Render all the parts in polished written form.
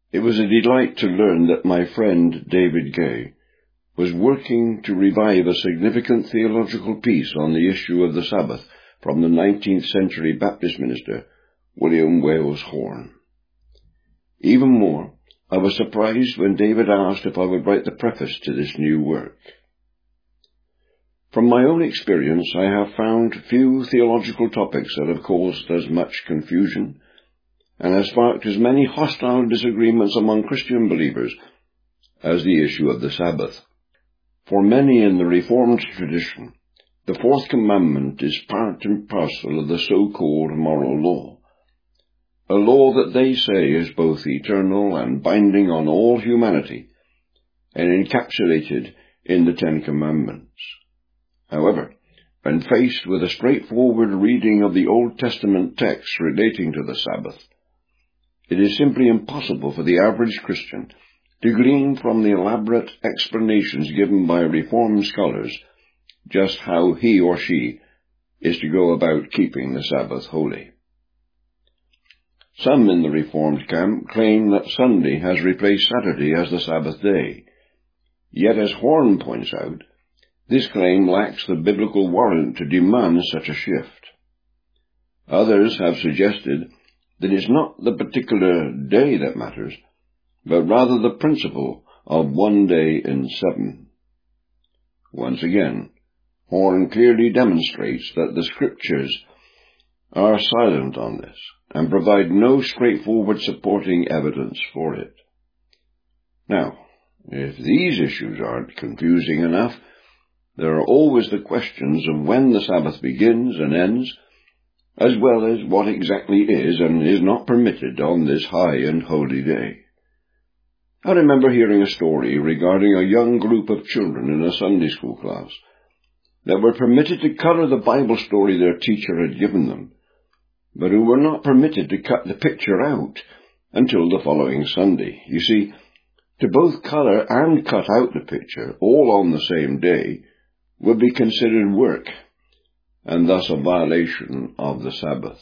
It was a delight to learn that my friend David Gay was working to revive a significant theological piece on the issue of the Sabbath from the 19th century Baptist minister William Wales Horne. Even more, I was surprised when David asked if I would write the preface to this new work. From my own experience, I have found few theological topics that have caused as much confusion and have sparked as many hostile disagreements among Christian believers as the issue of the Sabbath. For many in the Reformed tradition, the fourth commandment is part and parcel of the so-called moral law, a law that they say is both eternal and binding on all humanity, and encapsulated in the Ten Commandments. However, when faced with a straightforward reading of the Old Testament text relating to the Sabbath, it is simply impossible for the average Christian to glean from the elaborate explanations given by Reformed scholars just how he or she is to go about keeping the Sabbath holy. Some in the Reformed camp claim that Sunday has replaced Saturday as the Sabbath day. Yet, as Horne points out, this claim lacks the biblical warrant to demand such a shift. Others have suggested that it's not the particular day that matters, but rather the principle of 1 day in 7. Once again, Horne clearly demonstrates that the Scriptures are silent on this and provide no straightforward supporting evidence for it. Now, if these issues aren't confusing enough, there are always the questions of when the Sabbath begins and ends, as well as what exactly is and is not permitted on this high and holy day. I remember hearing a story regarding a young group of children in a Sunday school class that were permitted to color the Bible story their teacher had given them, but who were not permitted to cut the picture out until the following Sunday. You see, to both color and cut out the picture, all on the same day, would be considered work, and thus a violation of the Sabbath.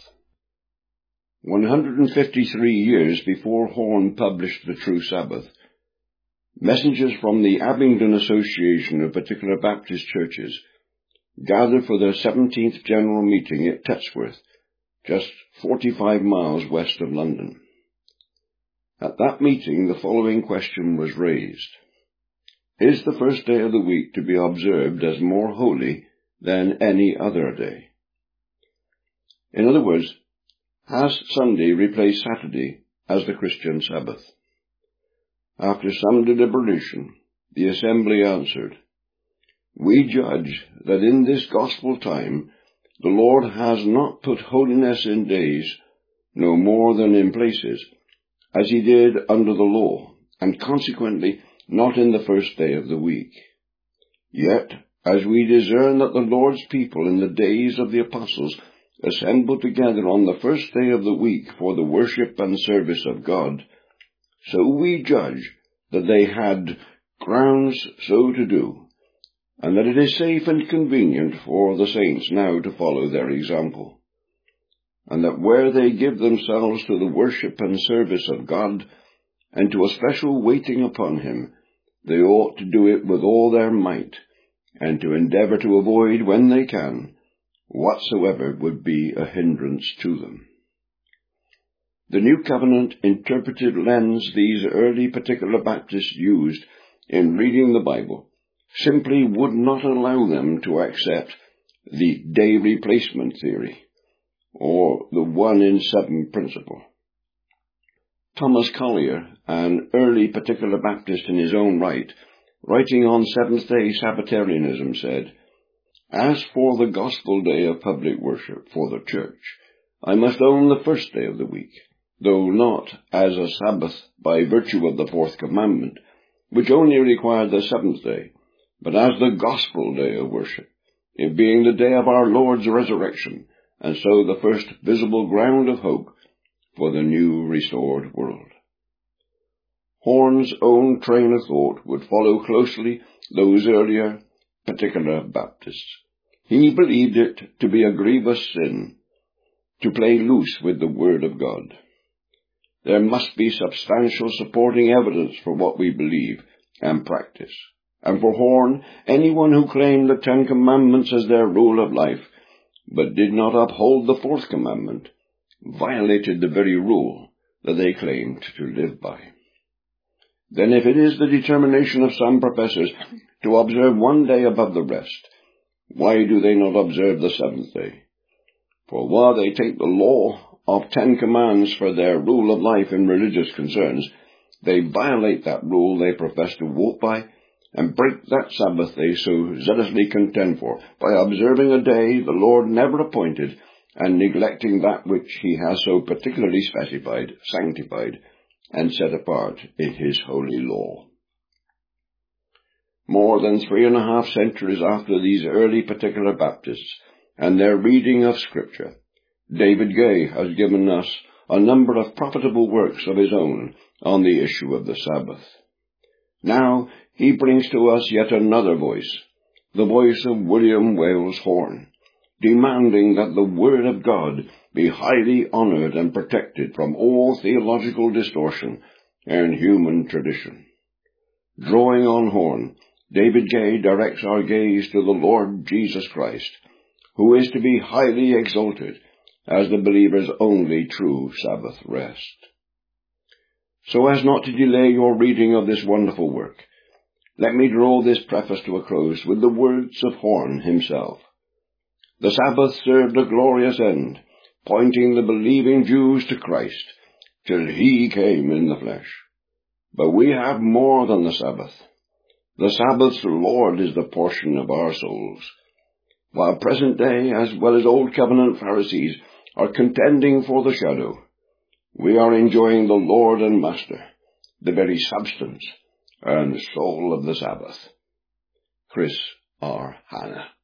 153 years before Horne published The True Sabbath, messengers from the Abingdon Association of Particular Baptist Churches gathered for their 17th General Meeting at Tetsworth, just 45 miles west of London. At that meeting, the following question was raised: is the first day of the week to be observed as more holy than any other day? In other words, has Sunday replaced Saturday as the Christian Sabbath? After some deliberation, the assembly answered, "We judge that in this gospel time the Lord has not put holiness in days, no more than in places, as he did under the law, and consequently not in the first day of the week. Yet, as we discern that the Lord's people in the days of the apostles assembled together on the first day of the week for the worship and service of God, so we judge that they had grounds so to do, and that it is safe and convenient for the saints now to follow their example, and that where they give themselves to the worship and service of God, and to a special waiting upon him, they ought to do it with all their might, and to endeavor to avoid, when they can, whatsoever would be a hindrance to them." The New Covenant interpreted lens these early Particular Baptists used in reading the Bible simply would not allow them to accept the day replacement theory, or the 1 in 7 principle. Thomas Collier, an early Particular Baptist in his own right, writing on Seventh-day Sabbatarianism, said, "As for the gospel day of public worship for the church, I must own the first day of the week, though not as a Sabbath by virtue of the fourth commandment, which only required the seventh day, but as the gospel day of worship, it being the day of our Lord's resurrection, and so the first visible ground of hope for the new restored world." Horne's own train of thought would follow closely those earlier Particular Baptists. He believed it to be a grievous sin to play loose with the Word of God. there must be substantial supporting evidence for what we believe and practice. And for Horn, anyone who claimed the 10 Commandments as their rule of life, but did not uphold the 4th commandment, violated the very rule that they claimed to live by. Then if it is the determination of some professors to observe one day above the rest, why do they not observe the 7th day? For while they take the law of 10 commands for their rule of life in religious concerns, they violate that rule they profess to walk by, and break that Sabbath they so zealously contend for, by observing a day the Lord never appointed, and neglecting that which he has so particularly specified, sanctified, and set apart in his holy law. More than 3.5 centuries after these early particular Baptists and their reading of Scripture, David Gay has given us a number of profitable works of his own on the issue of the Sabbath. Now he brings to us yet another voice, the voice of William Wales Horn, demanding that the Word of God be highly honored and protected from all theological distortion and human tradition. Drawing on Horn, David Gay directs our gaze to the Lord Jesus Christ, who is to be highly exalted as the believer's only true Sabbath rest. So as not to delay your reading of this wonderful work, let me draw this preface to a close with the words of Horn himself. The Sabbath served a glorious end, pointing the believing Jews to Christ, till he came in the flesh. But we have more than the Sabbath. The Sabbath's Lord is the portion of our souls. While present day, as well as Old Covenant Pharisees, are contending for the shadow, we are enjoying the Lord and Master, the very substance and soul of the Sabbath. Chris R. Hanna.